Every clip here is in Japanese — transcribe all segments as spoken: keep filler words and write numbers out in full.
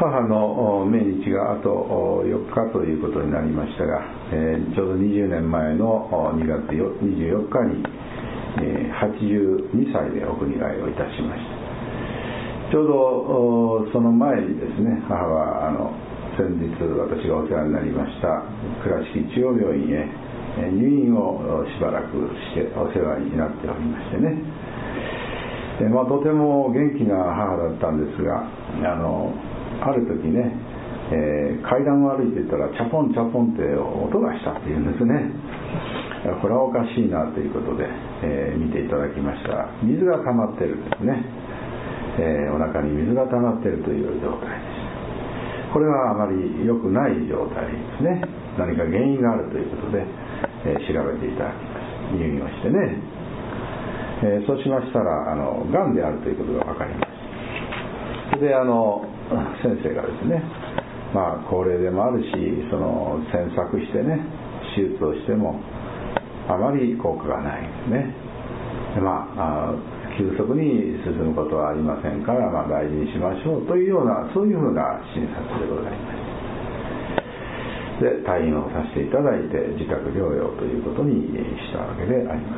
母の命日があとよっかということになりましたが、えー、ちょうどにじゅうねんまえのにがつにじゅうよっかに、えー、はちじゅうにさいでお国替えをいたしました。ちょうどその前にですね、母はあの先日私がお世話になりました倉敷中央病院へ入院をしばらくしてお世話になっておりましてね、で、まあ、とても元気な母だったんですが、あのある時ね、えー、階段を歩いていったらチャポンチャポンって音がしたっていうんですね。これはおかしいなということで、えー、見ていただきましたら、水が溜まってるんですね、えー、お腹に水が溜まっているという状態です。これはあまり良くない状態ですね。何か原因があるということで、えー、調べていただきました。入院をしてね、えー、そうしましたらあのがんであるということが分かりました。で、あの先生がですね、まあ高齢でもあるし、その詮索してね、手術をしてもあまり効果がないですね。で、まあ、あ急速に進むことはありませんから、まあ、大事にしましょうというような、そういうふうな診察でございました。で、退院をさせていただいて自宅療養ということにしたわけであります。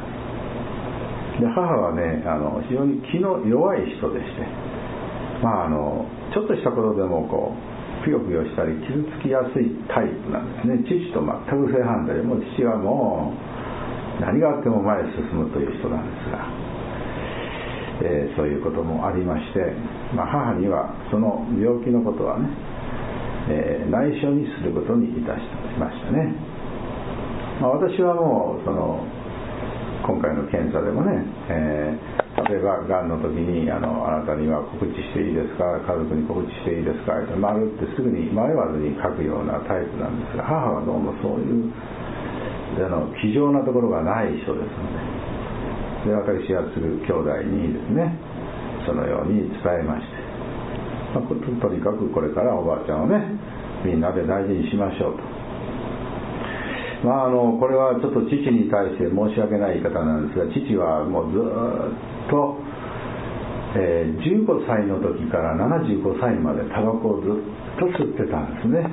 で、母はね、あの非常に気の弱い人でして、まあ、あのちょっとしたことでもこうぷよぷよしたり傷つきやすいタイプなんですね。父と全く正反対で、もう父はもう何があっても前へ進むという人なんですが、えー、そういうこともありまして、まあ、母にはその病気のことはね、えー、内緒にすることにいたしましたね。まあ、私はもうその今回の検査でもね、えー、例えばがんの時にあのあなたには告知していいですか、家族に告知していいですかって丸ってすぐに迷わずに書くようなタイプなんですが、母はどうもそういうあの気丈なところがない人ですので、で私がする兄弟にですね、そのように伝えまして、まあ、と, とにかくこれからおばあちゃんをね、みんなで大事にしましょうと。まあ、あのこれはちょっと父に対して申し訳ない言い方なんですが、父はもうずっと、えー、じゅうごさいの時からななじゅうごさいまでタバコをずっと吸ってたんですね、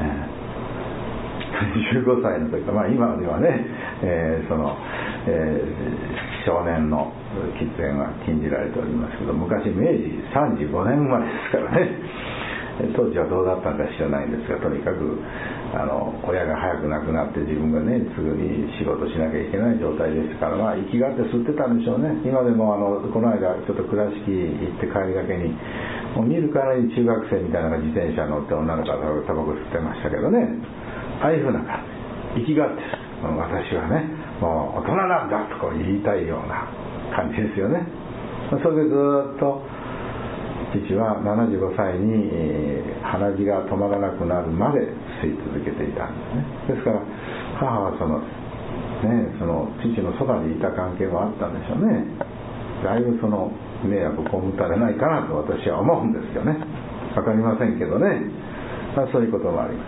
えー、じゅうごさいの時から、まあ、今ではね、えーそのえー、少年の喫煙は禁じられておりますけど、昔明治さんじゅうごねん生まれですからね、当時はどうだったのか知らないんですが、とにかくあの親が早く亡くなって自分がねすぐに仕事しなきゃいけない状態でしたから、まあ生きがって吸ってたんでしょうね。今でもあのこの間ちょっと倉敷行って帰りがけに、もう見るからに中学生みたいなのが自転車乗って女の子がタバコ吸ってましたけどね、ああいうふうな感じ、生きがってる、私はねもう大人なんだとこう言いたいような感じですよね。それでずっと父はななじゅうごさいに鼻血が止まらなくなるまで吸い続けていたんですね。ですから母はその、ね、その父のそばにいた関係もあったんでしょうね。だいぶその迷惑を被ったれないかなと私は思うんですよね。わかりませんけどね、まあ、そういうこともあります。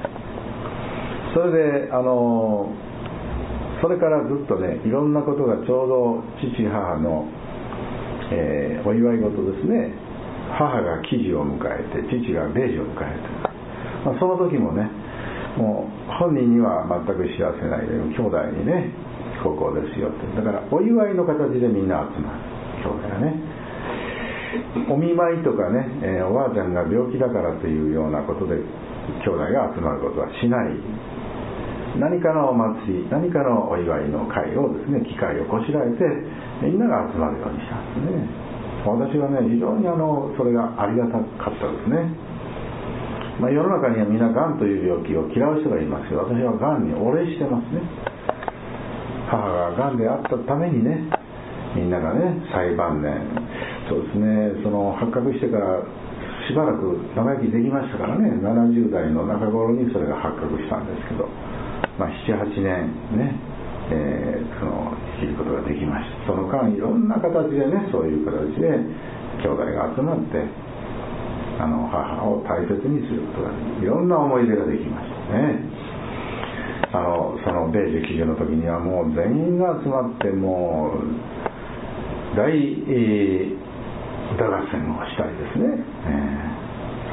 それであのそれからずっとね、いろんなことがちょうど父母の、えー、お祝い事ですね。母が喜寿を迎えて父が米寿を迎えて、まあ、その時もね、もう本人には全く知らせないで兄弟にね、高校ですよって、だからお祝いの形でみんな集まる、兄弟がね。お見舞いとかね、えー、おばあちゃんが病気だからというようなことで兄弟が集まることはしない。何かのお祭り、何かのお祝いの会をですね、機会をこしらえてみんなが集まるようにしたんですね。私はね、非常にあのそれがありがたかったですね。まあ、世の中にはみんながんという病気を嫌う人がいますけど、私はがんにお礼してますね。母ががんであったためにね、みんながね、最晩年、そうですね、その発覚してからしばらく長生きできましたからね、ななじゅうだいの中頃にそれが発覚したんですけど、まあ、ななはちねんね、えー、その生きることができました。その間いろんな形でね、そういう形で兄弟が集まってあの母を大切にすることができ、いろんな思い出ができましたね。あのその米寿喜寿の時にはもう全員が集まって、もう大、えー、歌合戦をしたりですね、えー、そういうことも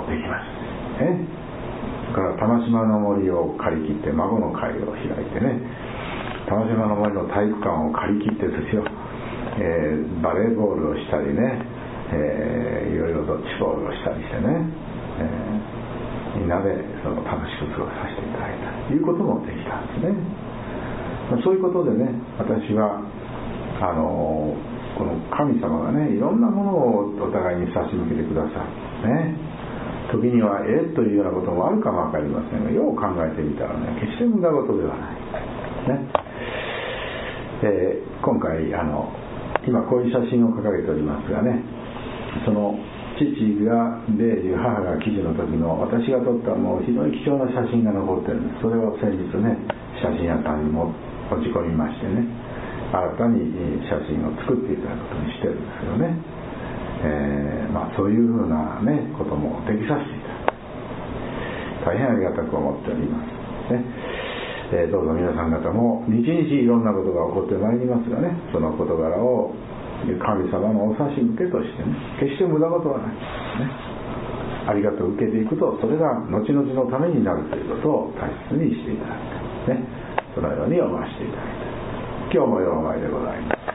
できますね。だから玉島の森を借り切って孫の会を開いてね、玉島の森の体育館を借り切ってですよ、えー、バレーボールをしたりね、えー、いろいろドッジボールをしたりしてね、えー、みんなでその楽しく過ごさせていただいたということもできたんですね。そういうことでね、私はあのこの神様がね、いろんなものをお互いに差し向けてくださるね。時にはえっというようなこともあるかもわかりませんが、よう考えてみたらね、決して無駄事ではないね。えー、今回あの今こういう写真を掲げておりますがね、その父が米寿、母が喜寿の時の私が撮ったもう非常に貴重な写真が残ってるんです。それを先日ね、写真屋さんにも持ち込みましてね、新たに写真を作っていただくことにしてるんですけどね、えーまあ、そういうふうな、ね、こともできさせていただいて大変ありがたく思っております、ねえー、どうぞ皆さん方も日々いろんなことが起こってまいりますがね、その事柄を神様のお差し向けとしてね、決して無駄事はない、ね、ありがとう受けていくと、それが後々のためになるということを大切にしていただきたい、ね、そのように思わせていただきたい。今日もようまいでございます。